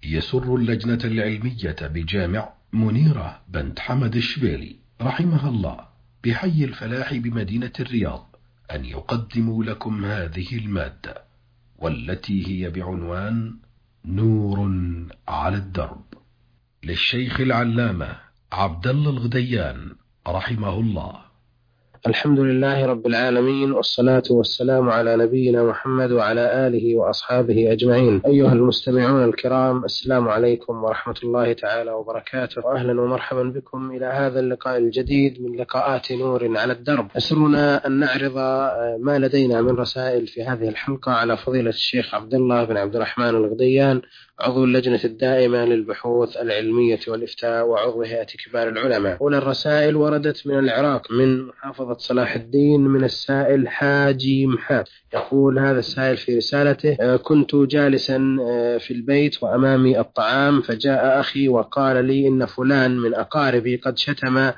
يسر اللجنة العلمية بجامع منيرة بنت حمد الشبيلي رحمها الله بحي الفلاح بمدينة الرياض أن يقدموا لكم هذه المادة، والتي هي بعنوان نور على الدرب، للشيخ العلامة عبد الله الغديان رحمه الله. الحمد لله رب العالمين، والصلاة والسلام على نبينا محمد وعلى آله وأصحابه أجمعين. أيها المستمعون الكرام، السلام عليكم ورحمة الله تعالى وبركاته، وأهلا ومرحبا بكم إلى هذا اللقاء الجديد من لقاءات نور على الدرب. أسرنا أن نعرض ما لدينا من رسائل في هذه الحلقة على فضيلة الشيخ عبد الله بن عبد الرحمن الغديان، عضو اللجنة الدائمة للبحوث العلمية والإفتاء وعضو هيئة كبار العلماء. أولى الرسائل وردت من العراق من محافظة صلاح الدين من السائل حاجي محاد. يقول هذا السائل في رسالته: كنت جالسا في البيت وأمامي الطعام، فجاء أخي وقال لي إن فلان من أقاربي قد شتم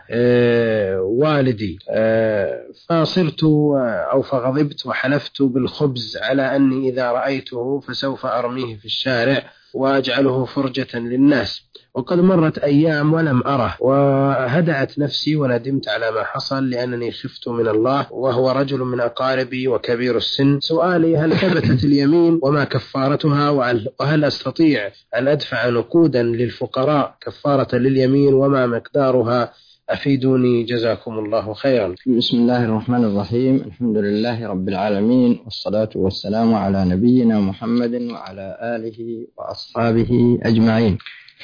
والدي، فصرت أو فغضبت وحلفت بالخبز على أني إذا رأيته فسوف أرميه في الشارع وأجعله فرجة للناس. وقد مرت أيام ولم أره، وهدأت نفسي وندمت على ما حصل لأنني خفت من الله، وهو رجل من أقاربي وكبير السن. سؤالي: هل ثبتت اليمين وما كفارتها؟ وهل أستطيع أن أدفع نقودا للفقراء كفارة لليمين وما مقدارها؟ أفيدوني جزاكم الله خيرا. بسم الله الرحمن الرحيم. الحمد لله رب العالمين، والصلاة والسلام على نبينا محمد وعلى آله وأصحابه أجمعين.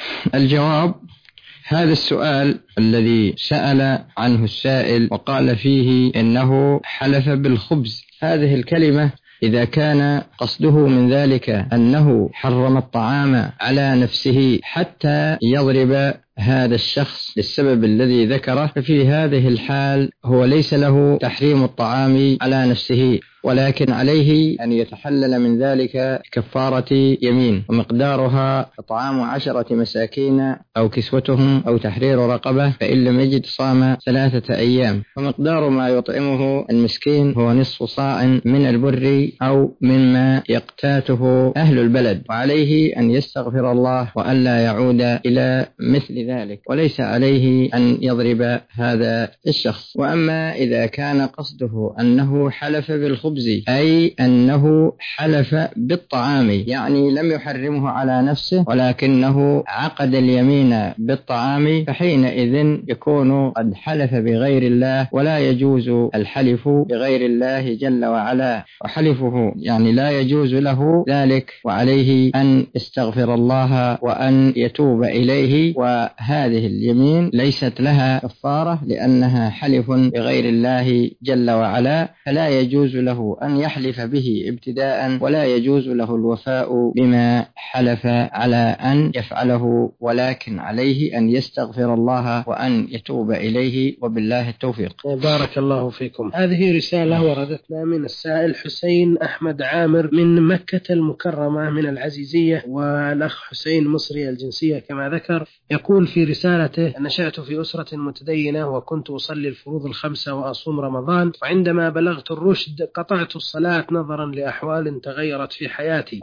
الجواب: هذا السؤال الذي سأل عنه السائل وقال فيه إنه حلف بالخبز، هذه الكلمة إذا كان قصده من ذلك أنه حرم الطعام على نفسه حتى يضرب هذا الشخص للسبب الذي ذكره، ففي هذه الحال هو ليس له تحريم الطعام على نفسه، ولكن عليه أن يتحلل من ذلك كفارة يمين، ومقدارها طعام 10 مساكين أو كسوتهم أو تحرير رقبة، فإن لم يجد صام 3 أيام. ومقدار ما يطعمه المسكين هو نصف صاع من البر أو مما يقتاته أهل البلد، وعليه أن يستغفر الله وأن لا يعود إلى مثل ذلك، وليس عليه أن يضرب هذا الشخص. وأما إذا كان قصده أنه حلف بالخبز، أي أنه حلف بالطعام، يعني لم يحرمه على نفسه ولكنه عقد اليمين بالطعام، فحينئذ يكون قد حلف بغير الله، ولا يجوز الحلف بغير الله جل وعلا، وحلفه يعني لا يجوز له ذلك، وعليه أن يستغفر الله وأن يتوب إليه. وهذه اليمين ليست لها كفارة لأنها حلف بغير الله جل وعلا، فلا يجوز له أن يحلف به ابتداء، ولا يجوز له الوفاء بما حلف على أن يفعله، ولكن عليه أن يستغفر الله وأن يتوب إليه، وبالله التوفيق. بارك الله فيكم. هذه رسالة وردتنا من السائل حسين أحمد عامر من مكة المكرمة من العزيزية، والأخ حسين مصري الجنسية كما ذكر. يقول في رسالته: نشأت في أسرة متدينة، وكنت أصلي الفروض 5 وأصوم رمضان، وعندما بلغت الرشد قطعت الصلاة نظرا لأحوال تغيرت في حياتي،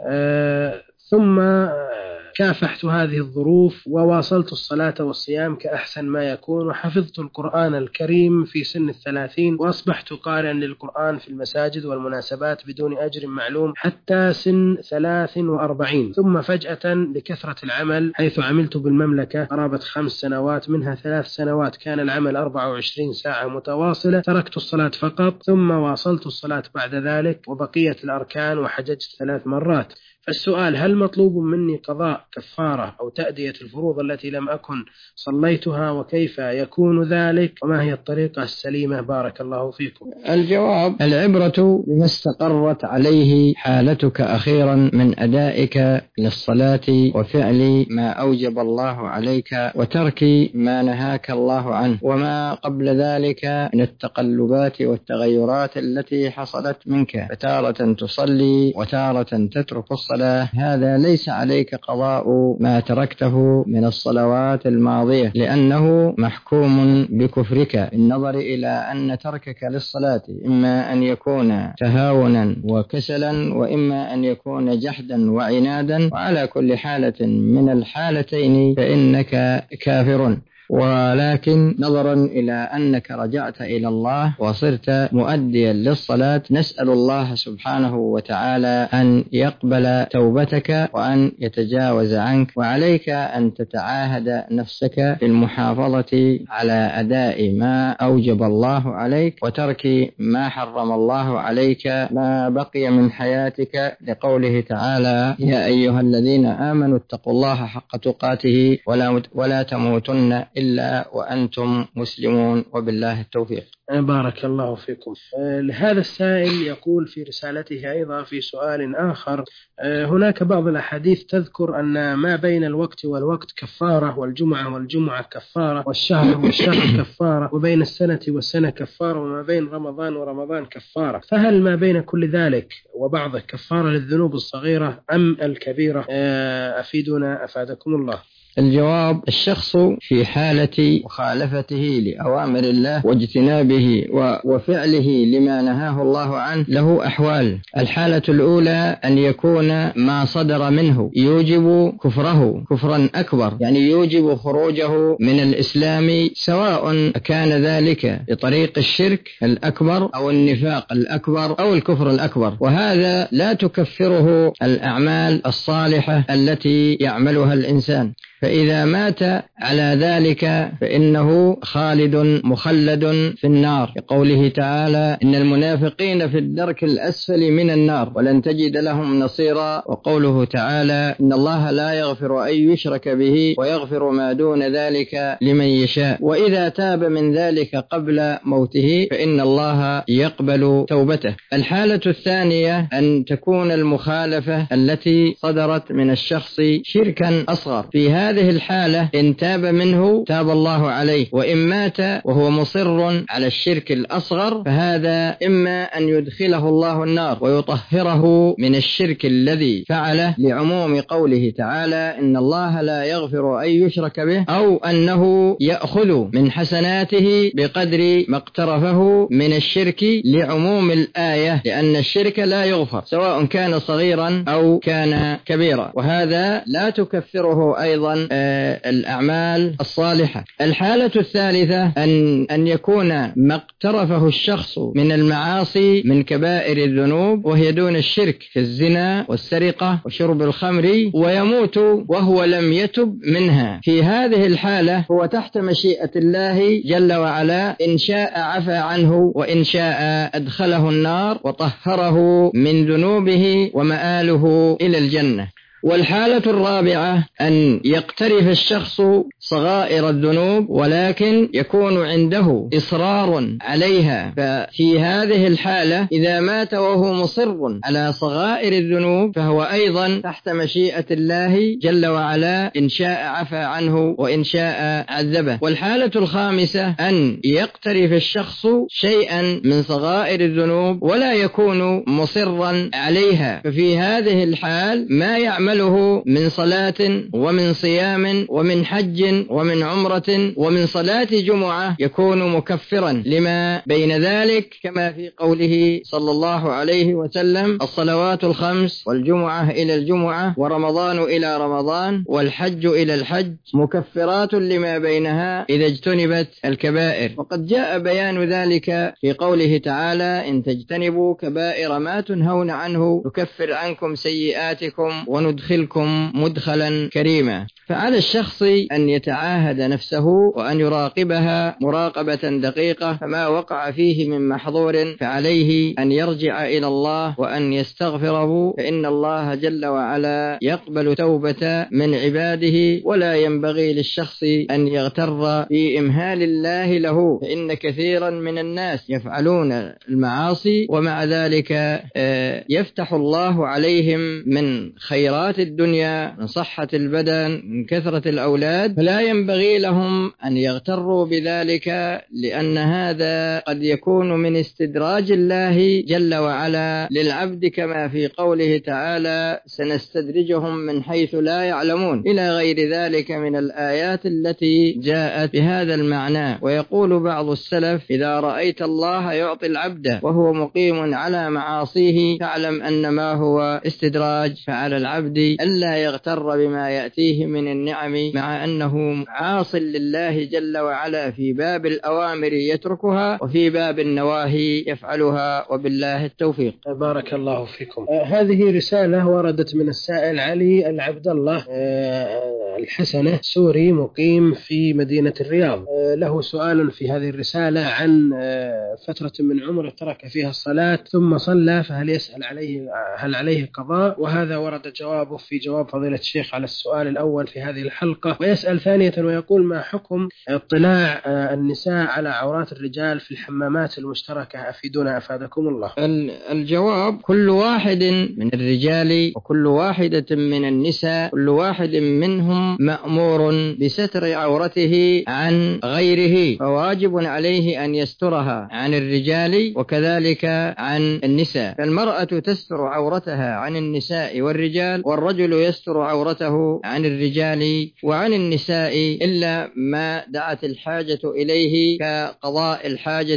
ثم كافحت هذه الظروف وواصلت الصلاة والصيام كأحسن ما يكون، وحفظت القرآن الكريم في سن 30، وأصبحت قارئا للقرآن في المساجد والمناسبات بدون أجر معلوم حتى سن 43. ثم فجأة لكثرة العمل، حيث عملت بالمملكة قرابة 5 سنوات، منها 3 سنوات كان العمل 24 ساعة متواصلة، تركت الصلاة فقط، ثم واصلت الصلاة بعد ذلك وبقية الأركان، وحججت 3 مرات. فالسؤال: هل مطلوب مني قضاء كفارة أو تأدية الفروض التي لم أكن صليتها؟ وكيف يكون ذلك؟ وما هي الطريقة السليمة؟ بارك الله فيكم. الجواب: العبرة بما استقرت عليه حالتك أخيرا من أدائك للصلاة وفعل ما أوجب الله عليك وترك ما نهاك الله عنه، وما قبل ذلك من التقلبات والتغيرات التي حصلت منك، فتارة تصلي وتارة تترك الصلاة، الصلاة هذا ليس عليك قضاء ما تركته من الصلوات الماضية، لأنه محكوم بكفرك بالنظر إلى أن تركك للصلاة إما أن يكون تهاونا وكسلا، وإما أن يكون جحدا وعنادا، وعلى كل حالة من الحالتين فإنك كافر. ولكن نظرا إلى أنك رجعت إلى الله وصرت مؤديا للصلاة، نسأل الله سبحانه وتعالى أن يقبل توبتك وأن يتجاوز عنك، وعليك أن تتعاهد نفسك بالمحافظة على أداء ما أوجب الله عليك وترك ما حرم الله عليك ما بقي من حياتك، لقوله تعالى: يا أيها الذين آمنوا اتقوا الله حق تقاته ولا تموتن إلا وأنتم مسلمون، وبالله التوفيق. بارك الله فيكم. هذا السائل يقول في رسالته أيضا في سؤال آخر: هناك بعض الأحاديث تذكر أن ما بين الوقت والوقت كفارة، والجمعة والجمعة كفارة، والشهر والشهر كفارة، وبين السنة والسنة كفارة، وما بين رمضان ورمضان كفارة، فهل ما بين كل ذلك وبعضه كفارة للذنوب الصغيرة أم الكبيرة؟ أفيدنا أفادكم الله. الجواب: الشخص في حالة مخالفته لأوامر الله واجتنابه وفعله لما نهاه الله عنه له أحوال. الحالة الأولى أن يكون ما صدر منه يوجب كفره كفرا أكبر، يعني يوجب خروجه من الإسلام، سواء كان ذلك بطريق الشرك الأكبر أو النفاق الأكبر أو الكفر الأكبر، وهذا لا تكفره الأعمال الصالحة التي يعملها الإنسان. فإذا مات على ذلك فإنه خالد مخلد في النار، لقوله تعالى: إن المنافقين في الدرك الأسفل من النار ولن تجد لهم نصيرا، وقوله تعالى: إن الله لا يغفر أن يشرك به ويغفر ما دون ذلك لمن يشاء، وإذا تاب من ذلك قبل موته فإن الله يقبل توبته. الحالة الثانية أن تكون المخالفة التي صدرت من الشخص شركا أصغر، في هذه الحالة إن تاب منه تاب الله عليه، وإن مات وهو مصر على الشرك الأصغر فهذا إما أن يدخله الله النار ويطهره من الشرك الذي فعله، لعموم قوله تعالى: إن الله لا يغفر أن يشرك به، أو أنه يأخذ من حسناته بقدر ما اقترفه من الشرك، لعموم الآية، لأن الشرك لا يغفر سواء كان صغيرا أو كان كبيرا، وهذا لا تكفره أيضا الأعمال الصالحة. الحالة الثالثة أن يكون ما اقترفه الشخص من المعاصي من كبائر الذنوب وهي دون الشرك، كالزنا والسرقة وشرب الخمر، ويموت وهو لم يتب منها. في هذه الحالة هو تحت مشيئة الله جل وعلا، إن شاء عفى عنه وإن شاء أدخله النار وطهره من ذنوبه ومآله إلى الجنة. والحالة الرابعة أن يقترف الشخص صغائر الذنوب ولكن يكون عنده إصرار عليها، ففي هذه الحالة إذا مات وهو مصر على صغائر الذنوب فهو أيضا تحت مشيئة الله جل وعلا، إن شاء عفى عنه وإن شاء عذبه. والحالة الخامسة أن يقترف الشخص شيئا من صغائر الذنوب ولا يكون مصرا عليها، ففي هذه الحال ما يعمل من صلاة ومن صيام ومن حج ومن عمرة ومن صلاة جمعة يكون مكفرا لما بين ذلك، كما في قوله صلى الله عليه وسلم: الصلوات الخمس والجمعة إلى الجمعة ورمضان إلى رمضان والحج إلى الحج مكفرات لما بينها إذا اجتنبت الكبائر. وقد جاء بيان ذلك في قوله تعالى: إن تجتنبوا كبائر ما تنهون عنه نكفر عنكم سيئاتكم وندخلكم مدخلا كريما. فعلى الشخص أن يتعاهد نفسه وأن يراقبها مراقبة دقيقة، فما وقع فيه من محظور فعليه أن يرجع إلى الله وأن يستغفره، فإن الله جل وعلا يقبل توبة من عباده، ولا ينبغي للشخص أن يغتر بإمهال الله له، فإن كثيرا من الناس يفعلون المعاصي ومع ذلك يفتح الله عليهم من خيرات الدنيا، من صحة البدن، من من كثرة الأولاد، فلا ينبغي لهم أن يغتروا بذلك، لأن هذا قد يكون من استدراج الله جل وعلا للعبد، كما في قوله تعالى: سنستدرجهم من حيث لا يعلمون، إلى غير ذلك من الآيات التي جاءت بهذا المعنى. ويقول بعض السلف: إذا رأيت الله يعطي العبد وهو مقيم على معاصيه فاعلم أن ما هو استدراج، فعلى العبد ألا يغتر بما يأتيه من النعم، مع أنه عاص لله جل وعلا في باب الأوامر يتركها وفي باب النواهي يفعلها، وبالله التوفيق. بارك الله فيكم. هذه رسالة وردت من السائل علي العبد الله الحسنة، سوري مقيم في مدينة الرياض. له سؤال في هذه الرسالة عن فترة من عمره ترك فيها الصلاة ثم صلى، فهل يسأل هل عليه قضاء؟ وهذا ورد جوابه في جواب فضيلة الشيخ على السؤال الأول في هذه الحلقة. ويسأل ثانية ويقول: ما حكم اطلاع النساء على عورات الرجال في الحمامات المشتركة؟ أفيدونا أفادكم الله. الجواب: كل واحد من الرجال وكل واحدة من النساء، كل واحد منهم مأمور بستر عورته عن غيره، فواجب عليه أن يسترها عن الرجال وكذلك عن النساء. فالمرأة تستر عورتها عن النساء والرجال، والرجل يستر عورته عن الرجال وعن النساء، إلا ما دعت الحاجة إليه كقضاء الحاجة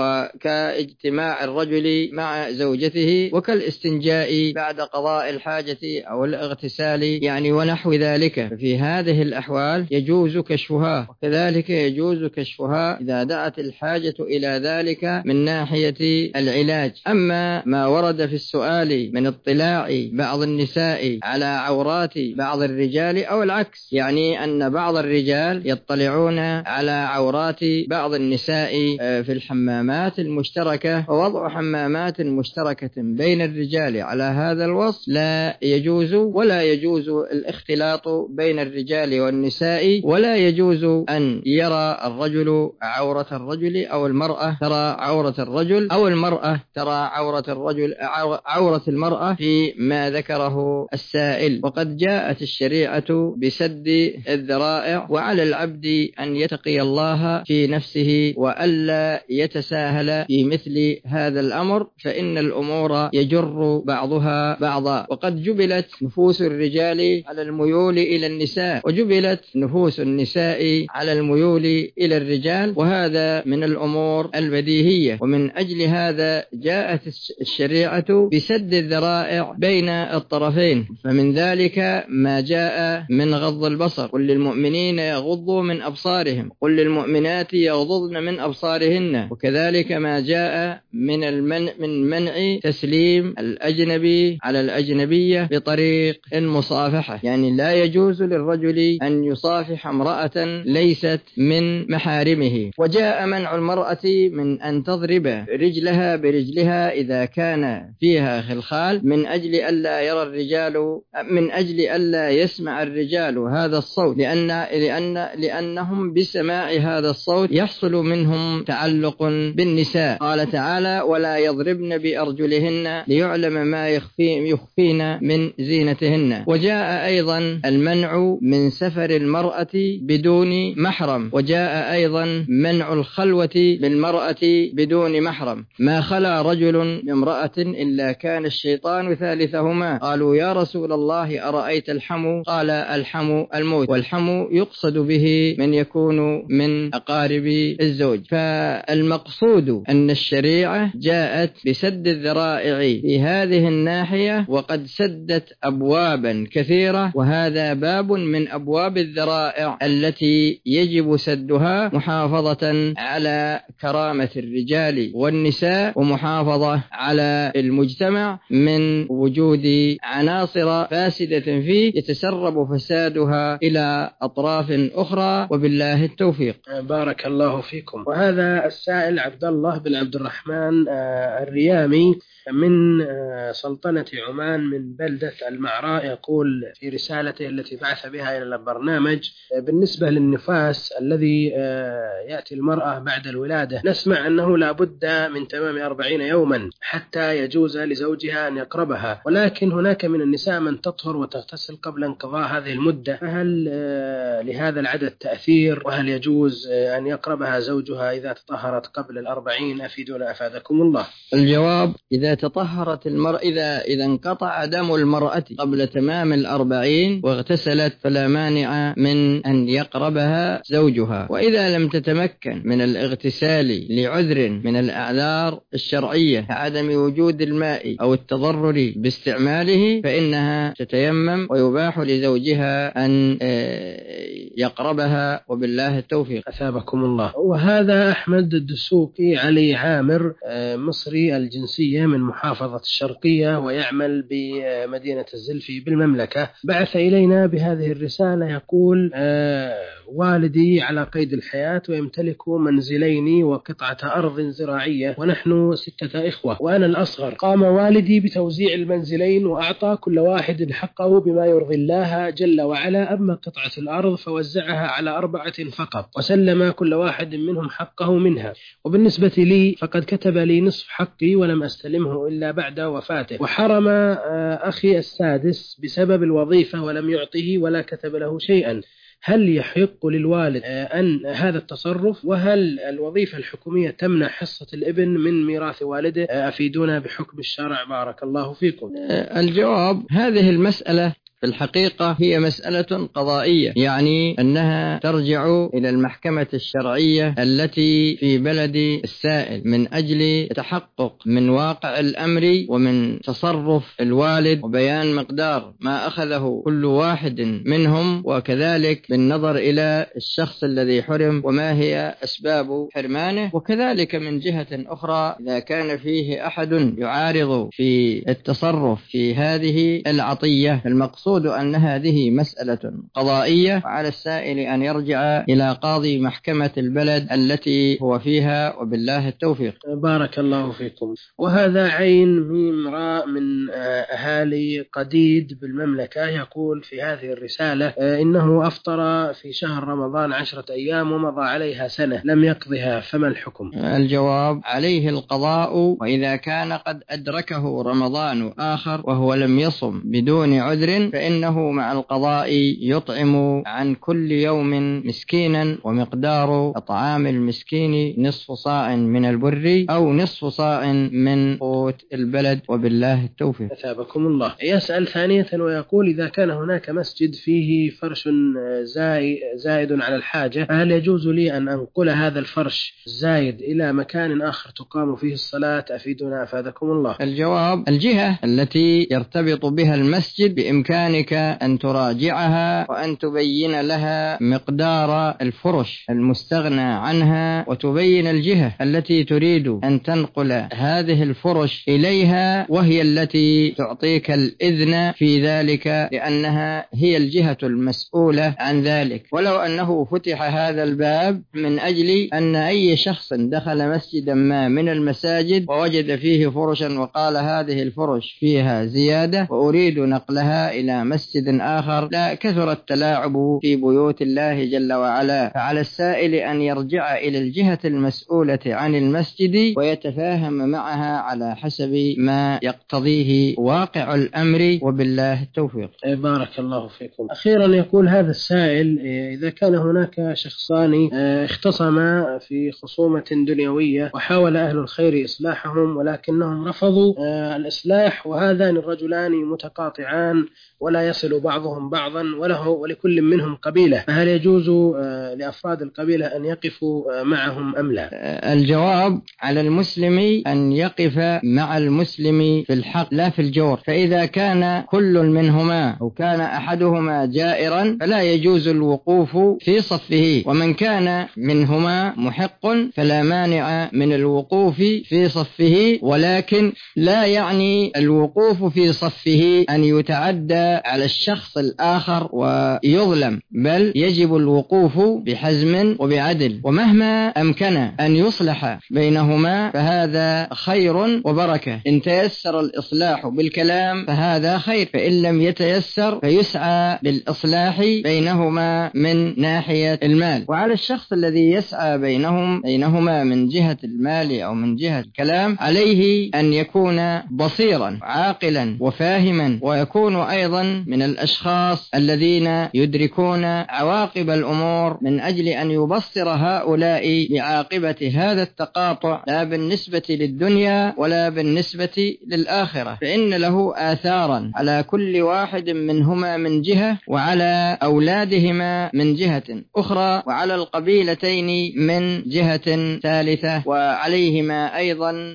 وكاجتماع الرجل مع زوجته وكالاستنجاء بعد قضاء الحاجة أو الاغتسال يعني ونحو ذلك. في هذه الأحوال يجوز كشفها، وكذلك يجوز كشفها إذا دعت الحاجة إلى ذلك من ناحية العلاج. أما ما ورد في السؤال من اطلاع بعض النساء على عورات بعض الرجال أو العكس، يعني أن بعض الرجال يطلعون على عورات بعض النساء في الحمامات المشتركة، ووضع حمامات مشتركة بين الرجال على هذا الوصف لا يجوز، ولا يجوز الاختلاط بين الرجال والنساء، ولا يجوز أن يرى الرجل عورة الرجل أو المرأة ترى عورة الرجل أو المرأة ترى عورة الرجل عورة المرأة في ما ذكره السائل. وقد جاءت الشريعة بسد الذرائع، وعلى العبد أن يتقي الله في نفسه وألا يتساهل في مثل هذا الأمر، فإن الأمور يجر بعضها بعضا. وقد جبلت نفوس الرجال على الميول إلى النساء، وجبلت نفوس النساء على الميول إلى الرجال، وهذا من الأمور البديهية. ومن أجل هذا جاءت الشريعة بسد الذرائع بين الطرفين، فمن ذلك ما جاء من غض البصر: قل للمؤمنين يغضوا من أبصارهم، قل للمؤمنات يغضضن من أبصارهن، وكذلك ما جاء من منع تسليم الأجنبي على الأجنبية بطريق المصافحة، يعني لا يجوز للرجل أن يصافح امرأة ليست من محارمه. وجاء منع المرأة من أن تضرب رجلها برجلها إذا كان فيها خلخال، من أجل ألا يسمع الرجال هذا الصوت، لأنهم بسماع هذا الصوت يحصل منهم تعلق بالنساء. قال تعالى: ولا يضربن بأرجلهن ليعلم ما يخفين من زينتهن. وجاء أيضا المنع من سفر المرأة بدون محرم، وجاء أيضا منع الخلوة بالمرأة بدون محرم. ما خلا رجل بامرأة إلا كان الشيطان ثالثهما. قالوا: يا رسول الله أرأيت الحمو؟ قال: الحمو الموت، والحمو يقصد به من يكون من أقارب الزوج. فالمقصود أن الشريعة جاءت بسد الذرائع في هذه الناحية، وقد سدت أبوابا كثيرة، وهذا باب من أبواب الذرائع التي يجب سدها، محافظة على كرامة الرجال والنساء، ومحافظة على المجتمع من وجود عناصر فاسدة فيه يتسرب فسادها إلى أطراف أخرى، وبالله التوفيق. بارك الله فيكم. وهذا السائل عبد الله بن عبد الرحمن الريامي من سلطنة عمان من بلدة المعراء، يقول في رسالته التي بعث بها إلى البرنامج: بالنسبة للنفاس الذي يأتي المرأة بعد الولادة، نسمع أنه لا بد من تمام 40 يوما حتى يجوز لزوجها أن يقربها، ولكن هناك من النساء من تطهر وتغتسل قبل انقضاء هذه المدة، فهل لهذا العدد تأثير؟ وهل يجوز أن يقربها زوجها إذا تطهرت قبل 40؟ أفيدونا أفادكم الله. الجواب: إذا تطهرت المرأة، إذا انقطع دم المرأة قبل تمام 40 واغتسلت فلا مانع من أن يقربها زوجها، وإذا لم تتمكن من الاغتسال لعذر من الأعذار الشرعية كعدم وجود الماء أو التضرر باستعماله فإنها تتيمم ويباح لزوجها أن يقربها، وبالله التوفيق. أثابكم الله. وهذا أحمد الدسوقي علي عامر، مصري الجنسية من محافظة الشرقية ويعمل بمدينة الزلفي بالمملكة، بعث إلينا بهذه الرسالة يقول: والدي على قيد الحياة ويمتلك منزلين وقطعة أرض زراعية، ونحن 6 إخوة وأنا الأصغر. قام والدي بتوزيع المنزلين وأعطى كل واحد حقه بما يرضي الله جل وعلا، أما قطعة الأرض فوزعها على 4 فقط، وسلم كل واحد منهم حقه منها، وبالنسبة لي فقد كتب لي نصف حقي ولم أستلمه إلا بعد وفاته، وحرم أخي السادس بسبب الوظيفة ولم يعطه ولا كتب له شيئا. هل يحق للوالد أن هذا التصرف؟ وهل الوظيفة الحكومية تمنع حصة الابن من ميراث والده؟ أفيدونا بحكم الشرع بارك الله فيكم. الجواب: هذه المسألة في الحقيقة هي مسألة قضائية، يعني أنها ترجع إلى المحكمة الشرعية التي في بلد السائل من أجل التحقق من واقع الأمر ومن تصرف الوالد وبيان مقدار ما أخذه كل واحد منهم، وكذلك بالنظر إلى الشخص الذي حرم وما هي أسباب حرمانه، وكذلك من جهة أخرى إذا كان فيه أحد يعارض في التصرف في هذه العطية. المقصود أن هذه مسألة قضائية، وعلى السائل أن يرجع إلى قاضي محكمة البلد التي هو فيها، وبالله التوفيق. بارك الله فيكم. وهذا عين ميم راء من أهالي قديد بالمملكة، يقول في هذه الرسالة: إنه أفطر في شهر رمضان 10 أيام ومضى عليها سنة لم يقضها، فما الحكم؟ الجواب: عليه القضاء، وإذا كان قد أدركه رمضان آخر وهو لم يصم بدون عذر فإنه مع القضاء يطعم عن كل يوم مسكينا، ومقدار طعام المسكين نصف صاع من البر أو نصف صاع من قوت البلد، وبالله التوفيق. أثابكم الله. يسأل ثانية ويقول: إذا كان هناك مسجد فيه فرش زائد على الحاجة، هل يجوز لي أن أنقل هذا الفرش الزايد إلى مكان آخر تقام فيه الصلاة؟ أفيدنا أفادكم الله. الجواب: الجهة التي يرتبط بها المسجد بإمكانك أن تراجعها وأن تبين لها مقدار الفرش المستغنى عنها، وتبين الجهة التي تريد أن تنقل هذه الفرش إليها، وهي التي تعطيك الإذن في ذلك، لأنها هي الجهة المسؤولة عن ذلك. ولو أنه فتح هذا الباب من أجل أن أي شخص دخل مسجدا ما من المساجد ووجد فيه فرشا وقال هذه الفرش فيها زيادة وأريد نقلها إلى مسجد آخر، لا كثر التلاعب في بيوت الله جل وعلا، فعلى السائل أن يرجع إلى الجهة المسؤولة عن المسجد ويتفاهم معها على حسب ما يقتضيه واقع الأمر، وبالله التوفيق. بارك الله فيكم. أخيرا يقول هذا السائل: إذا كان هناك شخصان اختصما في خصومة دنيوية وحاول أهل الخير إصلاحهم ولكنهم رفضوا الإصلاح، وهذان الرجلان متقاطعان ولا يصل بعضهم بعضا ولكل منهم قبيلة، فهل يجوز لأفراد القبيلة أن يقفوا معهم أم لا؟ الجواب: على المسلم أن يقف مع المسلم في الحق لا في الجور، فإذا كان كل منهما أو كان أحدهما جائرا فلا يجوز الوقوف في صفه، ومن كان منهما محق فلا مانع من الوقوف في صفه، ولكن لا يعني الوقوف في صفه أن يتعدى على الشخص الآخر ويظلم، بل يجب الوقوف بحزم وبعدل، ومهما أمكن أن يصلح بينهما فهذا خير وبركة. إن تيسر الإصلاح بالكلام فهذا خير، فإن لم يتيسر فيسعى بالإصلاح بينهما من ناحية المال. وعلى الشخص الذي يسعى بينهما من جهة المال أو من جهة الكلام عليه أن يكون بصيرا عاقلا وفاهما، ويكون أيضا من الأشخاص الذين يدركون عواقب الأمور من أجل أن يبصر هؤلاء بعاقبة هذا التقاطع، لا بالنسبة للدنيا ولا بالنسبة للآخرة، فإن له آثارا على كل واحد منهما من جهة، وعلى أولادهما من جهة أخرى، وعلى القبيلتين من جهة ثالثة، وعليهما أيضا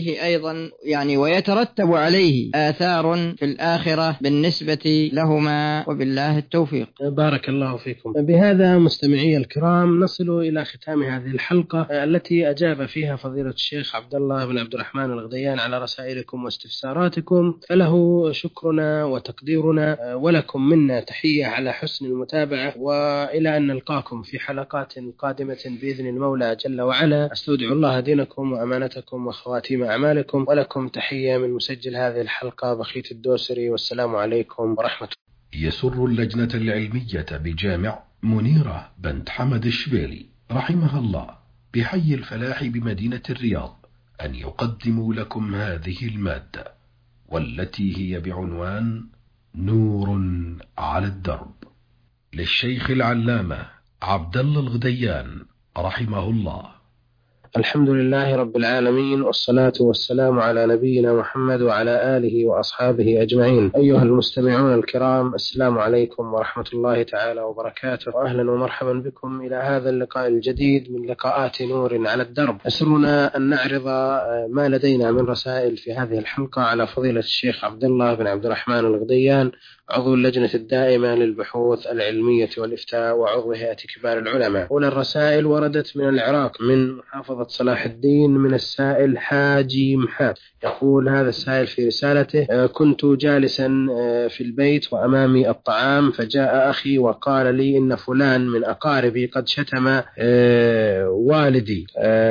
يعني ويترتب عليه آثار في الآخرة بالنسبة لهما، وبالله التوفيق. بارك الله فيكم. بهذا مستمعي الكرام نصل إلى ختام هذه الحلقة التي أجاب فيها فضيلة الشيخ عبد الله بن عبد الرحمن الغديان على رسائلكم واستفساراتكم، فله شكرنا وتقديرنا، ولكم منا تحية على حسن المتابعة، وإلى أن نلقاكم في حلقات قادمة بإذن المولى جل وعلا. أستودع الله دينكم وأمانتكم وخواتيم أعمالكم، ولكم تحية من مسجل هذه الحلقة بخيت الدوسري، والسلام عليكم ورحمة الله. يسر اللجنة العلمية بجامع منيرة بنت حمد الشبيلي رحمها الله بحي الفلاح بمدينة الرياض أن يقدموا لكم هذه المادة، والتي هي بعنوان نور على الدرب، للشيخ العلامة عبد الله الغديان رحمه الله. الحمد لله رب العالمين، والصلاة والسلام على نبينا محمد وعلى آله وأصحابه أجمعين. أيها المستمعون الكرام، السلام عليكم ورحمة الله تعالى وبركاته، وأهلا ومرحبا بكم إلى هذا اللقاء الجديد من لقاءات نور على الدرب. أسرنا أن نعرض ما لدينا من رسائل في هذه الحلقة على فضيلة الشيخ عبد الله بن عبد الرحمن الغديان، عضو اللجنة الدائمة للبحوث العلمية والإفتاء وعضو هيئة كبار العلماء. أولى الرسائل وردت من العراق من محافظة صلاح الدين من السائل حاجي محاب. يقول هذا السائل في رسالته: كنت جالسا في البيت وأمامي الطعام، فجاء أخي وقال لي إن فلان من أقاربي قد شتم والدي،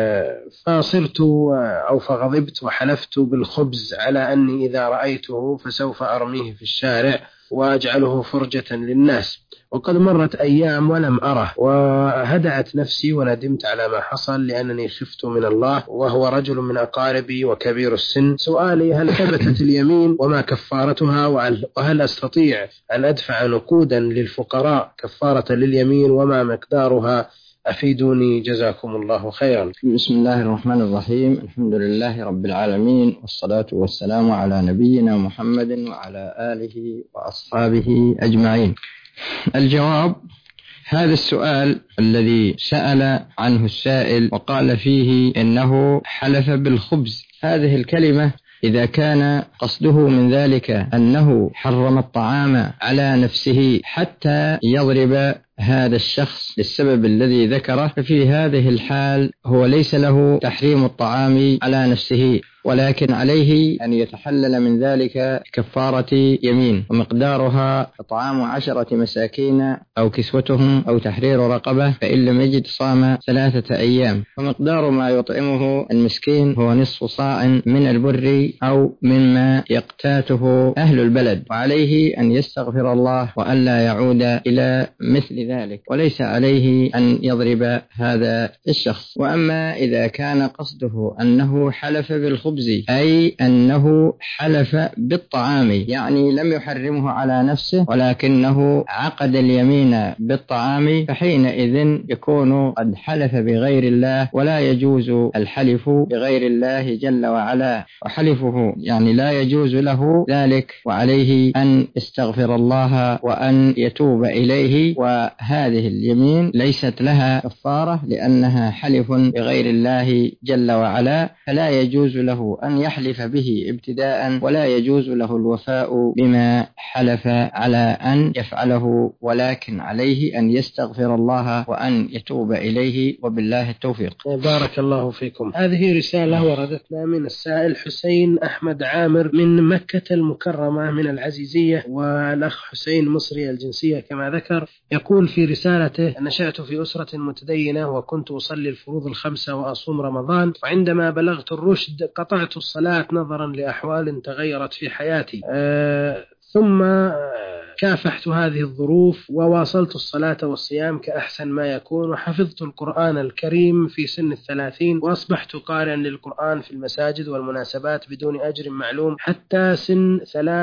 فغضبت وحلفت بالخبز على أني إذا رأيته فسوف أرميه في الشارع وأجعله فرجة للناس. وقد مرت أيام ولم أره، وهدأت نفسي وندمت على ما حصل لأنني خفت من الله، وهو رجل من أقاربي وكبير السن. سؤالي: هل ثبتت اليمين وما كفارتها؟ وهل أستطيع أن أدفع نقودا للفقراء كفارة لليمين وما مقدارها؟ أفيدوني جزاكم الله خيرا. بسم الله الرحمن الرحيم. الحمد لله رب العالمين، والصلاة والسلام على نبينا محمد وعلى آله وأصحابه أجمعين. الجواب: هذا السؤال الذي سأل عنه السائل وقال فيه إنه حلف بالخبز، هذه الكلمة إذا كان قصده من ذلك أنه حرم الطعام على نفسه حتى يضرب هذا الشخص للسبب الذي ذكره، ففي هذه الحال هو ليس له تحريم الطعام على نفسه، ولكن عليه أن يتحلل من ذلك كفارة يمين، ومقدارها إطعام 10 مساكين أو كسوتهم أو تحرير رقبة، فإن لم يجد صام 3 أيام. ومقدار ما يطعمه المسكين هو نصف صاع من البر أو مما يقتاته أهل البلد، وعليه أن يستغفر الله وأن لا يعود إلى مثل ذلك، وليس عليه أن يضرب هذا الشخص. وأما إذا كان قصده أنه حلف بالخبز، أي أنه حلف بالطعام، يعني لم يحرمه على نفسه ولكنه عقد اليمين بالطعام، فحينئذ يكون قد حلف بغير الله، ولا يجوز الحلف بغير الله جل وعلا، وحلفه يعني لا يجوز له ذلك، وعليه أن يستغفر الله وأن يتوب إليه، وهذه اليمين ليست لها كفارة لأنها حلف بغير الله جل وعلا، فلا يجوز له أن يحلف به ابتداء، ولا يجوز له الوفاء بما حلف على أن يفعله، ولكن عليه أن يستغفر الله وأن يتوب إليه، وبالله التوفيق. بارك الله فيكم. هذه رسالة وردتنا من السائل حسين أحمد عامر من مكة المكرمة من العزيزية، والأخ حسين مصري الجنسية كما ذكر. يقول في رسالته: نشأت في أسرة متدينة وكنت أصلي الفروض 5 وأصوم رمضان، وعندما بلغت الرشد قطعت الصلاة نظرا لأحوال تغيرت في حياتي، ثم كافحت هذه الظروف وواصلت الصلاة والصيام كأحسن ما يكون، وحفظت القرآن الكريم في سن 30، وأصبحت قارئا للقرآن في المساجد والمناسبات بدون أجر معلوم حتى سن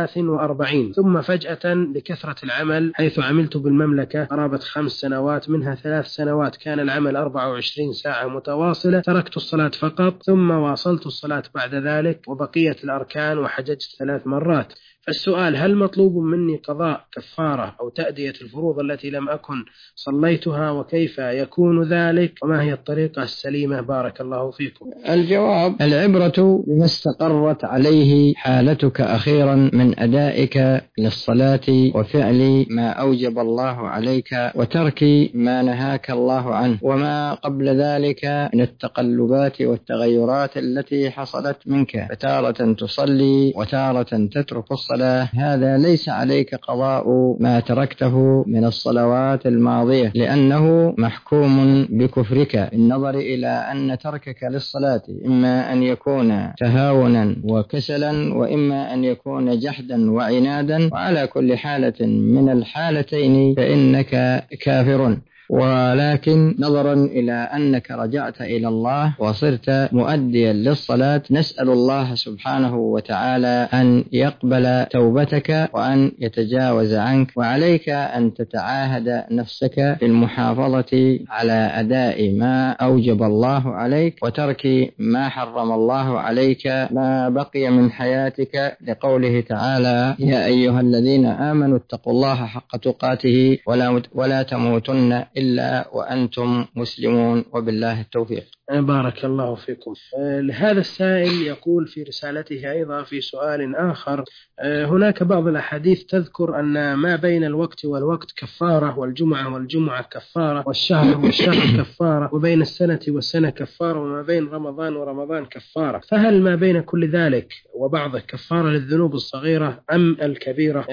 43. ثم فجأة لكثرة العمل، حيث عملت بالمملكة قرابة 5 سنوات، منها 3 سنوات كان العمل 24 ساعة متواصلة، تركت الصلاة فقط، ثم واصلت الصلاة بعد ذلك وبقية الأركان، وحججت 3 مرات. فالسؤال: هل مطلوب مني قضاء كفارة أو تأدية الفروض التي لم أكن صليتها، وكيف يكون ذلك، وما هي الطريقة السليمة؟ بارك الله فيكم. الجواب: العبرة بما استقرت عليه حالتك أخيرا من أدائك للصلاة وفعل ما أوجب الله عليك وترك ما نهاك الله عنه، وما قبل ذلك من التقلبات والتغيرات التي حصلت منك، فتارة تصلي وتارة تترك الصلاة. هذا ليس عليك قضاء ما تركته من الصلوات الماضية، لأنه محكوم بكفرك، بالنظر إلى أن تركك للصلاة إما أن يكون تهاونا وكسلا، وإما أن يكون جحدا وعنادا، وعلى كل حالة من الحالتين فإنك كافر. ولكن نظرا إلى أنك رجعت إلى الله وصرت مؤديا للصلاة، نسأل الله سبحانه وتعالى أن يقبل توبتك وأن يتجاوز عنك، وعليك أن تتعاهد نفسك بالمحافظة على أداء ما أوجب الله عليك وترك ما حرم الله عليك ما بقي من حياتك، لقوله تعالى: يا أيها الذين آمنوا اتقوا الله حق تقاته ولا تموتن إلا وأنتم مسلمون، وبالله التوفيق. بارك الله فيكم. هذا السائل يقول في رسالته أيضا في سؤال آخر: هناك بعض الأحاديث تذكر أن ما بين الوقت والوقت كفارة، والجمعة والجمعة كفارة، والشهر والشهر كفارة، وبين السنة والسنة كفارة، وما بين رمضان ورمضان كفارة، فهل ما بين كل ذلك وبعضه كفارة للذنوب الصغيرة أم الكبيرة؟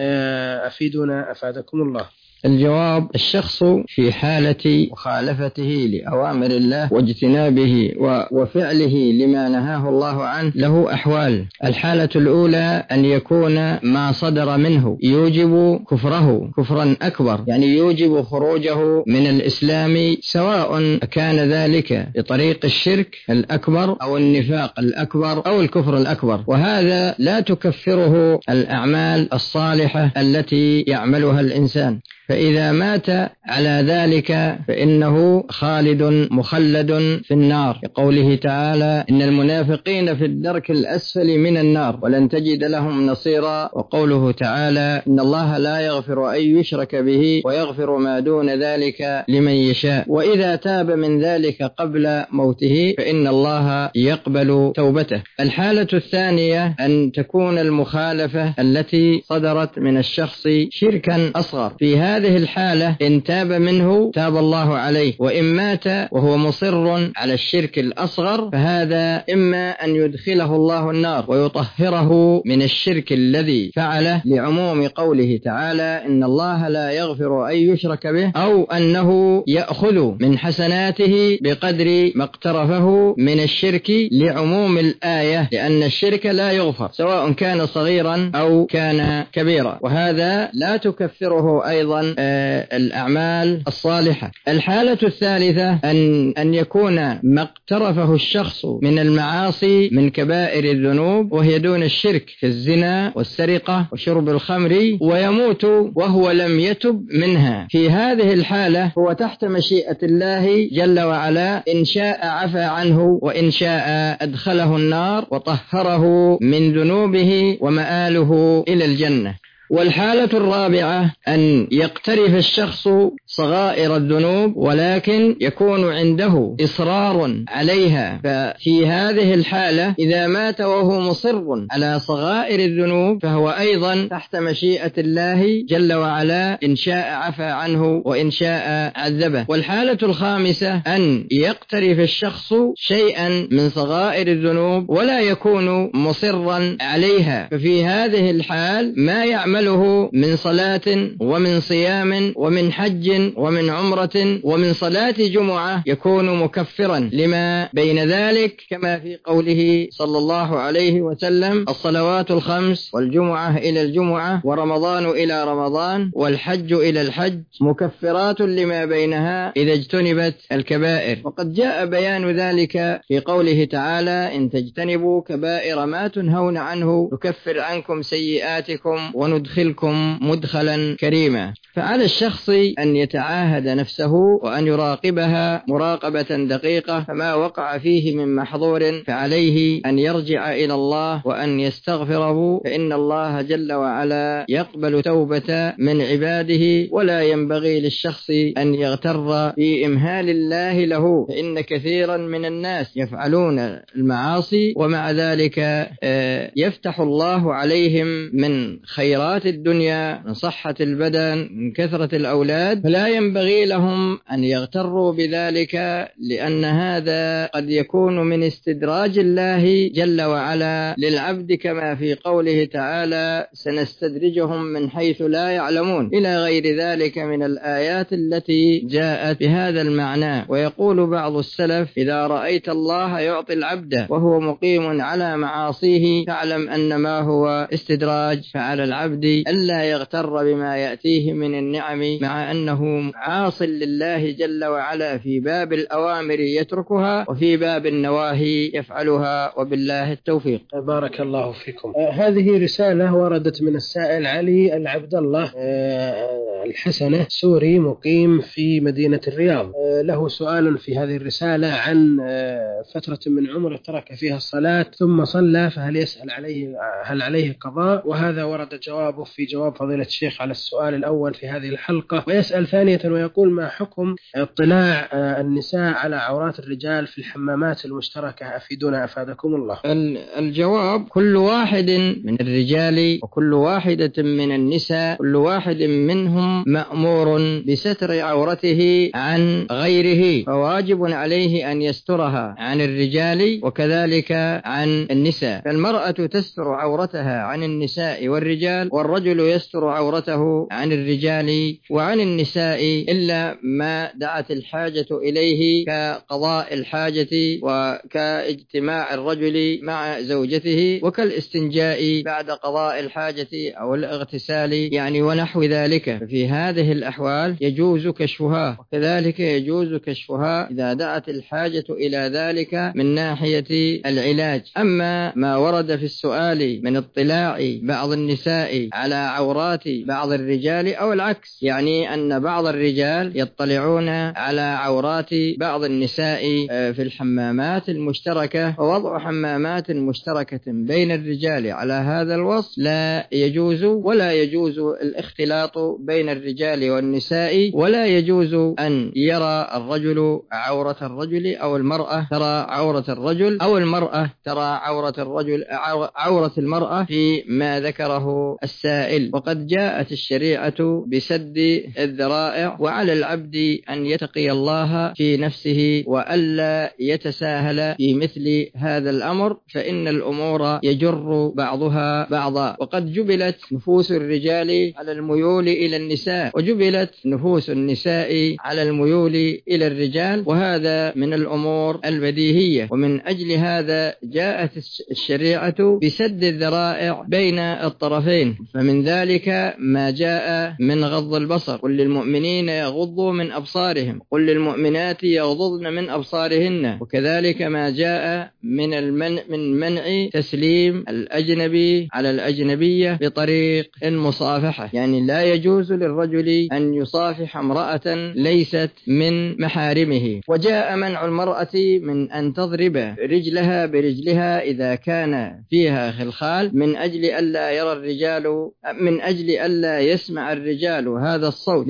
أفيدنا أفادكم الله. الجواب: الشخص في حالة مخالفته لأوامر الله واجتنابه وفعله لما نهاه الله عنه له أحوال. الحالة الأولى أن يكون ما صدر منه يوجب كفره كفرا أكبر، يعني يوجب خروجه من الإسلام، سواء كان ذلك بطريق الشرك الأكبر أو النفاق الأكبر أو الكفر الأكبر، وهذا لا تكفره الأعمال الصالحة التي يعملها الإنسان. فإذا مات على ذلك فإنه خالد مخلد في النار، لقوله تعالى: إن المنافقين في الدرك الأسفل من النار ولن تجد لهم نصيرا، وقوله تعالى: إن الله لا يغفر أن يشرك به ويغفر ما دون ذلك لمن يشاء، وإذا تاب من ذلك قبل موته فإن الله يقبل توبته. الحالة الثانية أن تكون المخالفة التي صدرت من الشخص شركا أصغر، في هذه الحالة إن تاب منه تاب الله عليه، وإن مات وهو مصر على الشرك الأصغر فهذا إما أن يدخله الله النار ويطهره من الشرك الذي فعله، لعموم قوله تعالى: إن الله لا يغفر أن يشرك به، أو أنه يأخذ من حسناته بقدر ما اقترفه من الشرك، لعموم الآية، لأن الشرك لا يغفر سواء كان صغيرا أو كان كبيرا، وهذا لا تكفره أيضا الأعمال الصالحة. الحالة الثالثة أن يكون ما اقترفه الشخص من المعاصي من كبائر الذنوب وهي دون الشرك، كالزنا والسرقة وشرب الخمر، ويموت وهو لم يتب منها. في هذه الحالة هو تحت مشيئة الله جل وعلا، إن شاء عفى عنه، وإن شاء أدخله النار وطهره من ذنوبه ومآله إلى الجنة. والحالة الرابعة أن يقترف الشخص صغائر الذنوب ولكن يكون عنده إصرار عليها، ففي هذه الحالة إذا مات وهو مصر على صغائر الذنوب فهو أيضا تحت مشيئة الله جل وعلا، إن شاء عفى عنه وإن شاء عذبه. والحالة الخامسة أن يقترف الشخص شيئا من صغائر الذنوب ولا يكون مصرا عليها، ففي هذه الحال ما يعمله من صلاة ومن صيام ومن حج ومن عمرة ومن صلاة جمعة يكون مكفرا لما بين ذلك، كما في قوله صلى الله عليه وسلم: الصلوات الخمس والجمعة إلى الجمعة ورمضان إلى رمضان والحج إلى الحج مكفرات لما بينها إذا اجتنبت الكبائر. وقد جاء بيان ذلك في قوله تعالى: إن تجتنبوا كبائر ما تنهون عنه نكفر عنكم سيئاتكم وندخلكم مدخلا كريما. فعلى الشخص أن يتعاهد نفسه وأن يراقبها مراقبة دقيقة، فما وقع فيه من محظور فعليه أن يرجع إلى الله وأن يستغفره، فإن الله جل وعلا يقبل توبة من عباده، ولا ينبغي للشخص أن يغتر في إمهال الله له، فإن كثيرا من الناس يفعلون المعاصي ومع ذلك يفتح الله عليهم من خيرات الدنيا، من صحة البدن، من كثرة الأولاد، فلا ينبغي لهم أن يغتروا بذلك، لأن هذا قد يكون من استدراج الله جل وعلا للعبد، كما في قوله تعالى: سنستدرجهم من حيث لا يعلمون، إلى غير ذلك من الآيات التي جاءت بهذا المعنى. ويقول بعض السلف: إذا رأيت الله يعطي العبد وهو مقيم على معاصيه فاعلم أن ما هو استدراج، فعلى العبد ألا يغتر بما يأتيه من النعم، مع أنه عاص لله جل وعلا في باب الأوامر يتركها وفي باب النواهي يفعلها، وبالله التوفيق. بارك الله فيكم. هذه رسالة وردت من السائل علي العبد الله الحسنة، سوري مقيم في مدينة الرياض. له سؤال في هذه الرسالة عن فترة من عمره ترك فيها الصلاة ثم صلى، فهل يسأل هل عليه قضاء؟ وهذا ورد جوابه في جواب فضيلة الشيخ على السؤال الأول في هذه الحلقة. ويسأل ثانية ويقول: ما حكم اطلاع النساء على عورات الرجال في الحمامات المشتركة؟ أفيدونا أفادكم الله. الجواب: كل واحد من الرجال وكل واحدة من النساء، كل واحد منهم مأمور بستر عورته عن غيره، فواجب عليه أن يسترها عن الرجال وكذلك عن النساء. فالمرأة تستر عورتها عن النساء والرجال، والرجل يستر عورته عن الرجال وعن النساء، إلا ما دعت الحاجة إليه كقضاء الحاجة وكاجتماع الرجل مع زوجته وكالاستنجاء بعد قضاء الحاجة أو الاغتسال يعني ونحو ذلك. ففي هذه الأحوال يجوز كشفها، وكذلك يجوز كشفها إذا دعت الحاجة إلى ذلك من ناحية العلاج. أما ما ورد في السؤال من اطلاع بعض النساء على عورات بعض الرجال أو العكس، يعني أن بعض الرجال يطلعون على عورات بعض النساء في الحمامات المشتركة، ووضع حمامات مشتركة بين الرجال على هذا الوصف لا يجوز، ولا يجوز الاختلاط بين الرجال والنساء، ولا يجوز أن يرى الرجل عورة الرجل أو المرأة ترى عورة الرجل أو المرأة ترى عورة الرجل عورة المرأة في ما ذكره السائل. وقد جاءت الشريعة بسد الذرائع، وعلى العبد أن يتقي الله في نفسه وألا يتساهل في مثل هذا الأمر، فإن الأمور يجر بعضها بعضا. وقد جبلت نفوس الرجال على الميول إلى النساء، وجبلت نفوس النساء على الميول إلى الرجال، وهذا من الأمور البديهية. ومن أجل هذا جاءت الشريعة بسد الذرائع بين الطرفين، فمن ذلك ما جاء من غض البصر: قل للمؤمنين يغضوا من أبصارهم، قل للمؤمنات يغضضن من أبصارهن، وكذلك ما جاء من منع تسليم الأجنبي على الأجنبية بطريق المصافحة، يعني لا يجوز للرجل أن يصافح امرأة ليست من محارمه. وجاء منع المرأة من أن تضرب رجلها برجلها إذا كان فيها خلخال، من أجل ألا يرى الرجال من أجل ألا يسمع الرجال هذا الصوت،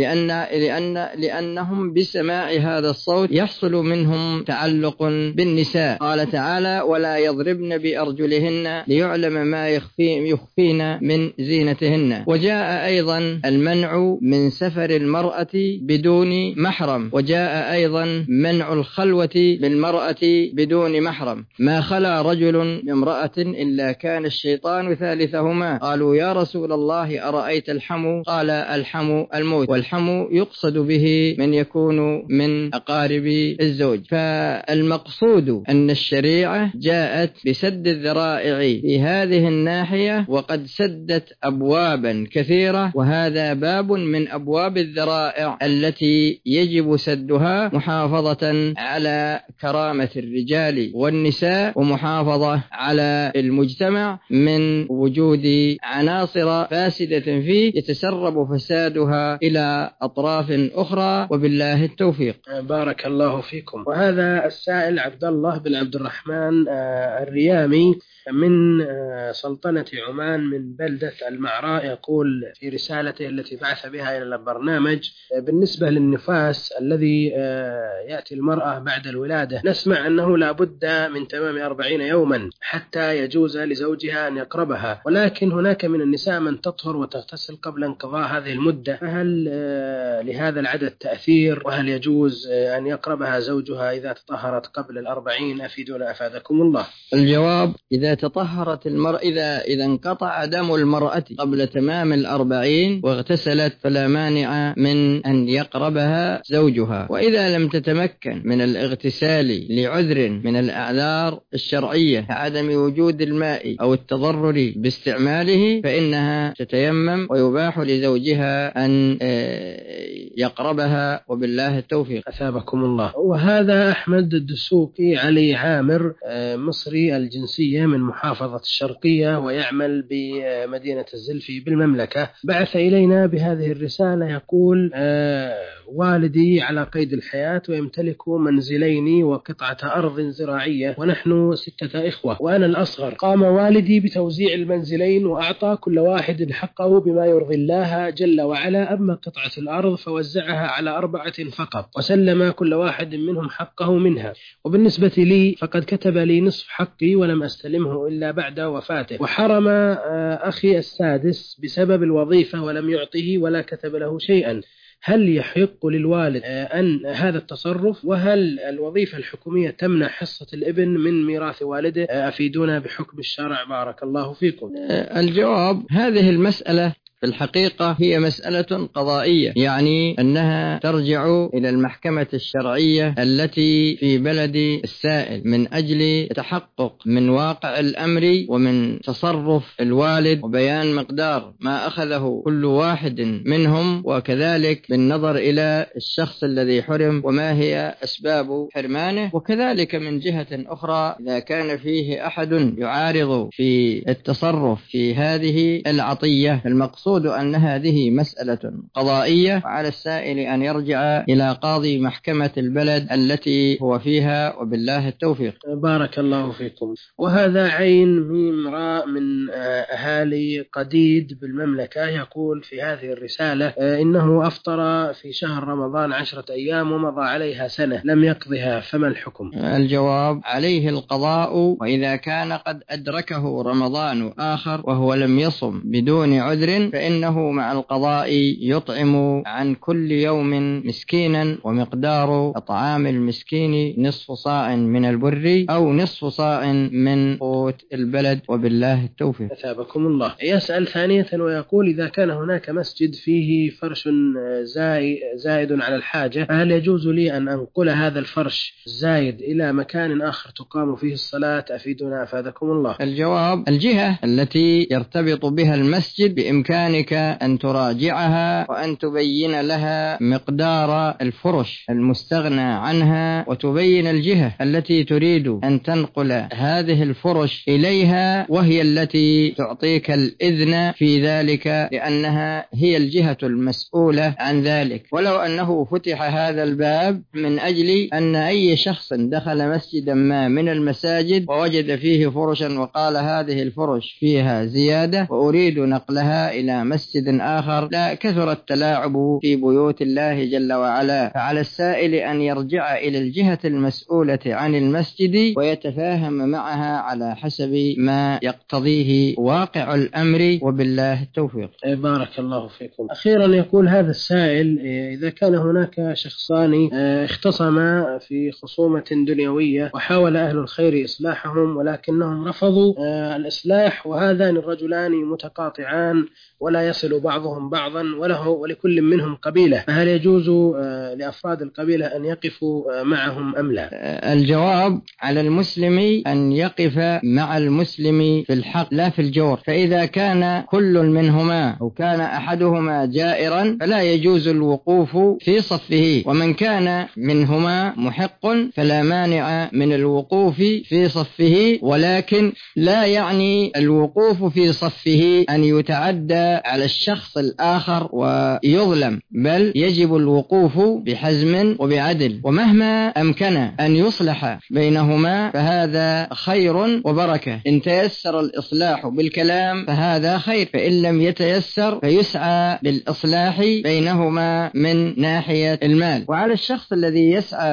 لأنهم بسماع هذا الصوت يحصل منهم تعلق بالنساء. قال تعالى: ولا يضربن بأرجلهن ليعلم ما يخفين من زينتهن. وجاء أيضا المنع من سفر المرأة بدون محرم، وجاء أيضا منع الخلوة بالمرأة بدون محرم. ما خلا رجل بامرأة إلا كان الشيطان ثالثهما. قالوا: يا رسول الله أرأيت الحمو؟ قال: الحمو الموت، والحمو يقصد به من يكون من أقارب الزوج. فالمقصود أن الشريعة جاءت بسد الذرائع في هذه الناحية، وقد سدت أبوابا كثيرة، وهذا باب من أبواب الذرائع التي يجب سدها، محافظة على كرامة الرجال والنساء، ومحافظة على المجتمع من وجود عناصر فاسدة فيه يتسرب فسادها إلى أطراف أخرى، وبالله التوفيق. بارك الله فيكم. وهذا السائل عبد الله بن عبد الرحمن الريامي من سلطنة عمان من بلدة المعراء، يقول في رسالته التي بعث بها إلى البرنامج: بالنسبة للنفاس الذي يأتي المرأة بعد الولادة، نسمع أنه لا بد من تمام 40 يوما حتى يجوز لزوجها أن يقربها، ولكن هناك من النساء من تطهر وتغتسل قبل انقضاء هذه المدة، فهل لهذا العدد تأثير؟ وهل يجوز أن يقربها زوجها إذا تطهرت قبل 40؟ أفيدونا أفادكم الله. الجواب: إذا تطهرت المرأة، إذا انقطع دم المرأة قبل تمام 40 واغتسلت فلا مانع من أن يقربها زوجها. وإذا لم تتمكن من الاغتسال لعذر من الأعذار الشرعية كعدم وجود الماء أو التضرر باستعماله، فإنها تتيمم ويباح لزوجها أن يقربها، وبالله التوفيق. أثابكم الله. وهذا أحمد الدسوقي علي عامر، مصري الجنسية من محافظة الشرقية، ويعمل بمدينة الزلفي بالمملكة، بعث إلينا بهذه الرسالة يقول: والدي على قيد الحياة ويمتلك منزلين وقطعة أرض زراعية، ونحن 6 إخوة وأنا الأصغر. قام والدي بتوزيع المنزلين وأعطى كل واحد حقه بما يرضي الله جل وعلا. أما قطعة الأرض فوزعها على 4 فقط، وسلم كل واحد منهم حقه منها. وبالنسبة لي فقد كتب لي نصف حقي ولم أستلمه إلا بعد وفاته، وحرم أخي السادس بسبب الوظيفة ولم يعطه ولا كتب له شيئا. هل يحق للوالد أن هذا التصرف؟ وهل الوظيفة الحكومية تمنع حصة الابن من ميراث والده؟ أفيدونا بحكم الشرع بارك الله فيكم. الجواب: هذه المسألة في الحقيقة هي مسألة قضائية، يعني أنها ترجع إلى المحكمة الشرعية التي في بلد السائل، من أجل التحقق من واقع الأمر ومن تصرف الوالد، وبيان مقدار ما أخذه كل واحد منهم، وكذلك بالنظر إلى الشخص الذي حرم وما هي أسباب حرمانه. وكذلك من جهة أخرى إذا كان فيه أحد يعارض في التصرف في هذه العطية، المقصود أن هذه مسألة قضائية، وعلى السائل أن يرجع إلى قاضي محكمة البلد التي هو فيها، وبالله التوفيق. بارك الله فيكم. وهذا عين ميم راء من أهالي قديد بالمملكة، يقول في هذه الرسالة: إنه أفطر في شهر رمضان 10 أيام ومضى عليها سنة لم يقضها، فما الحكم؟ الجواب: عليه القضاء، وإذا كان قد أدركه رمضان آخر وهو لم يصم بدون عذر فإنه مع القضاء يطعم عن كل يوم مسكينا، ومقدار طعام المسكين نصف صاع من البر أو نصف صاع من قوت البلد، وبالله التوفيق. أثابكم الله. يسأل ثانية ويقول: إذا كان هناك مسجد فيه فرش زائد على الحاجة، فهل يجوز لي أن أنقل هذا الفرش الزايد إلى مكان آخر تقام فيه الصلاة؟ أفيدنا أفادكم الله. الجواب: الجهة التي يرتبط بها المسجد بإمكانها بإمكانك أن تراجعها وأن تبين لها مقدار الفرش المستغنى عنها، وتبين الجهة التي تريد أن تنقل هذه الفرش إليها، وهي التي تعطيك الإذن في ذلك، لأنها هي الجهة المسؤولة عن ذلك. ولو أنه فتح هذا الباب من أجل أن أي شخص دخل مسجدا ما من المساجد ووجد فيه فرشا وقال هذه الفرش فيها زيادة وأريد نقلها إلى مسجد آخر، لا كثر التلاعب في بيوت الله جل وعلا. فعلى السائل أن يرجع إلى الجهة المسؤولة عن المسجد ويتفاهم معها على حسب ما يقتضيه واقع الأمر، وبالله التوفيق. بارك الله فيكم. أخيرا يقول هذا السائل: إذا كان هناك شخصان اختصما في خصومة دنيوية وحاول أهل الخير إصلاحهم ولكنهم رفضوا الإصلاح، وهذان الرجلان متقاطعان ولا يصل بعضهم بعضا ولكل منهم قبيلة، فهل يجوز لأفراد القبيلة أن يقفوا معهم أم لا؟ الجواب: على المسلم أن يقف مع المسلم في الحق لا في الجور. فإذا كان كل منهما أو كان أحدهما جائرا فلا يجوز الوقوف في صفه، ومن كان منهما محق فلا مانع من الوقوف في صفه، ولكن لا يعني الوقوف في صفه أن يتعدى على الشخص الآخر ويظلم، بل يجب الوقوف بحزم وبعدل، ومهما أمكن أن يصلح بينهما فهذا خير وبركة. إن تيسر الإصلاح بالكلام فهذا خير، فإن لم يتيسر فيسعى للإصلاح بينهما من ناحية المال. وعلى الشخص الذي يسعى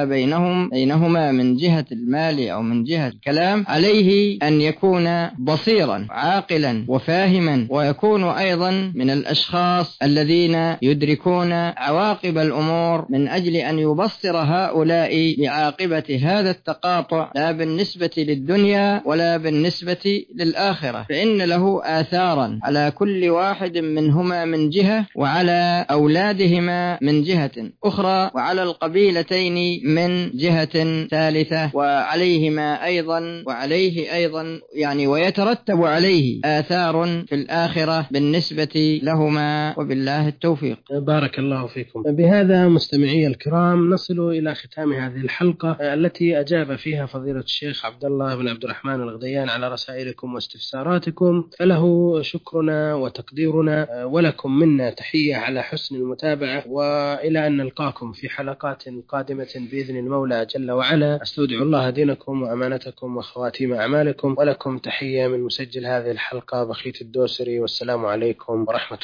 بينهما من جهة المال أو من جهة الكلام عليه أن يكون بصيرا عاقلا وفاهما، ويكون أيضا من الأشخاص الذين يدركون عواقب الأمور من أجل أن يبصر هؤلاء بعاقبة هذا التقاطع، لا بالنسبة للدنيا ولا بالنسبة للآخرة، فإن له آثارا على كل واحد منهما من جهة، وعلى أولادهما من جهة أخرى، وعلى القبيلتين من جهة ثالثة، وعليهما أيضا وعليه أيضا يعني، ويترتب عليه آثار في الآخرة بالنسبة لهما، وبالله التوفيق. بارك الله فيكم. بهذا مستمعي الكرام نصل إلى ختام هذه الحلقة التي أجاب فيها فضيلة الشيخ عبد الله بن عبد الرحمن الغديان على رسائلكم واستفساراتكم، فله شكرنا وتقديرنا، ولكم منا تحية على حسن المتابعة، وإلى أن نلقاكم في حلقات قادمة بإذن المولى جل وعلا. أستودع الله دينكم وأمانتكم وخواتيم أعمالكم، ولكم تحية من مسجل هذه الحلقة بخيت الدوسري، والسلام عليكم ورحمة